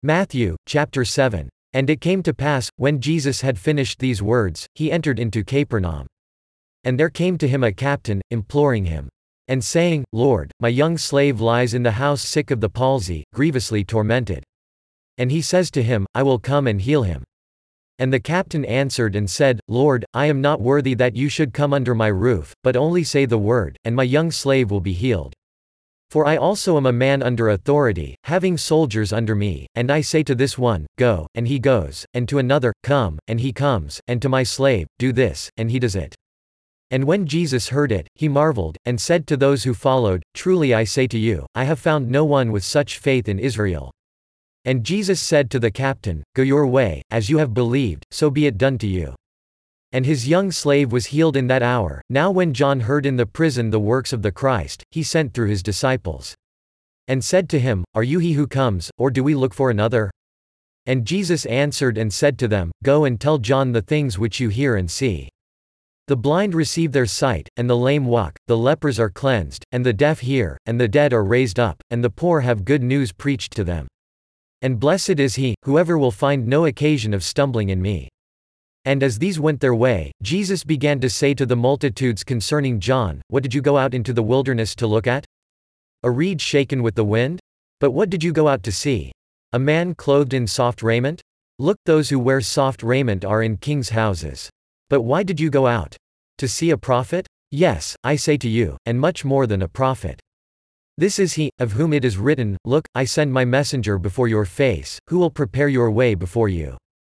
Matthew, chapter 7. And it came to pass, when Jesus had finished these words, he entered into Capernaum. And there came to him a captain, imploring him, and saying, Lord, my young slave lies in the house sick of the palsy, grievously tormented. And he says to him, I will come and heal him. And the captain answered and said, Lord, I am not worthy that you should come under my roof, but only say the word, and my young slave will be healed. For I also am a man under authority, having soldiers under me, and I say to this one, Go, and he goes, and to another, Come, and he comes, and to my slave, Do this, and he does it. And when Jesus heard it, he marveled, and said to those who followed, Truly I say to you, I have found no one with such faith in Israel. And Jesus said to the captain, Go your way, as you have believed, so be it done to you. And his young slave was healed in that hour. Now when John heard in the prison the works of the Christ, he sent through his disciples, and said to him, Are you he who comes, or do we look for another? And Jesus answered and said to them, Go and tell John the things which you hear and see. The blind receive their sight, and the lame walk, the lepers are cleansed, and the deaf hear, and the dead are raised up, and the poor have good news preached to them. And blessed is he, whoever will find no occasion of stumbling in me. And as these went their way, Jesus began to say to the multitudes concerning John, What did you go out into the wilderness to look at? A reed shaken with the wind? But what did you go out to see? A man clothed in soft raiment? Look, those who wear soft raiment are in kings' houses. But why did you go out? To see a prophet? Yes, I say to you, and much more than a prophet. This is he, of whom it is written, Look, I send my messenger before your face, who will prepare your way before you.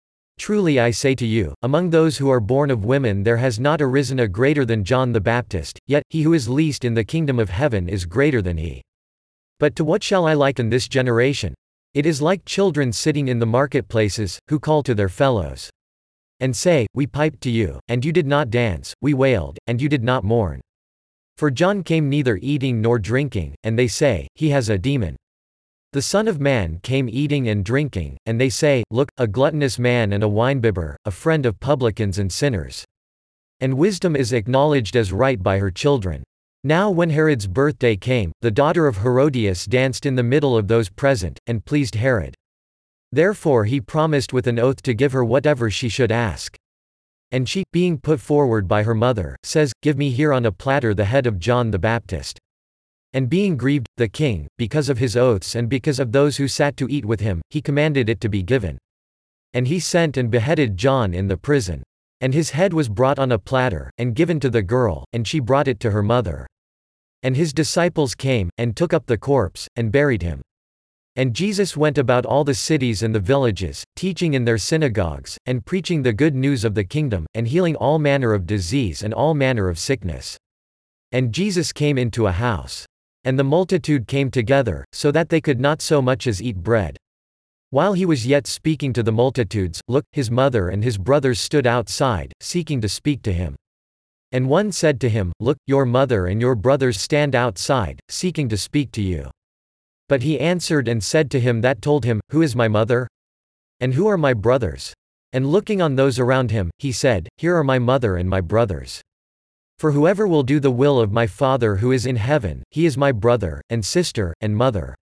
Truly I say to you, among those who are born of women there has not arisen a greater than John the Baptist, yet, he who is least in the kingdom of heaven is greater than he. But to what shall I liken this generation? It is like children sitting in the marketplaces, who call to their fellows, and say, We piped to you, and you did not dance, we wailed, and you did not mourn. For John came neither eating nor drinking, and they say, He has a demon. The Son of Man came eating and drinking, and they say, Look, a gluttonous man and a winebibber, a friend of publicans and sinners. And wisdom is acknowledged as right by her children. Now when Herod's birthday came, the daughter of Herodias danced in the middle of those present, and pleased Herod. Therefore he promised with an oath to give her whatever she should ask. And she, being put forward by her mother, says, Give me here on a platter the head of John the Baptist. And being grieved, the king, because of his oaths and because of those who sat to eat with him, he commanded it to be given. And he sent and beheaded John in the prison. And his head was brought on a platter, and given to the girl, and she brought it to her mother. And his disciples came, and took up the corpse, and buried him. And Jesus went about all the cities and the villages, teaching in their synagogues, and preaching the good news of the kingdom, and healing all manner of disease and all manner of sickness. And Jesus came into a house. And the multitude came together, so that they could not so much as eat bread. While he was yet speaking to the multitudes, look, his mother and his brothers stood outside, seeking to speak to him. And one said to him, Look, your mother and your brothers stand outside, seeking to speak to you. But he answered and said to him that told him, Who is my mother? And who are my brothers? And looking on those around him, he said, Here are my mother and my brothers. For whoever will do the will of my Father who is in heaven, he is my brother, and sister, and mother.